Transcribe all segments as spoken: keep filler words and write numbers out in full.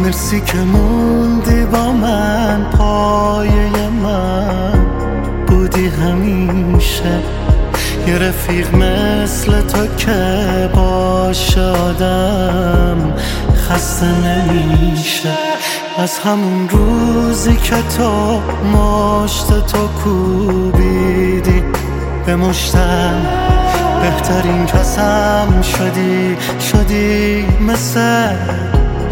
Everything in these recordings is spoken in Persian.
مرسی که موندی با من، پایه من بودی همیشه. یه رفیق مثل تو که باشه آدم خسته نمیشه. از همون روزی که تو مشت تو کوبیدی به مشتم، بهترین کسم شدی، شدی مثل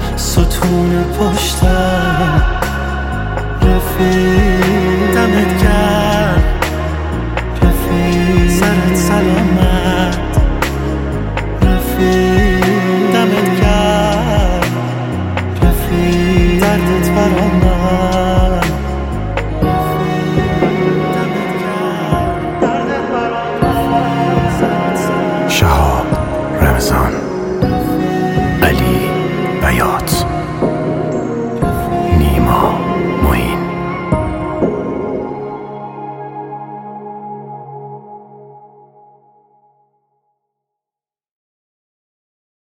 ستون پشتم. رفیق دمت گرم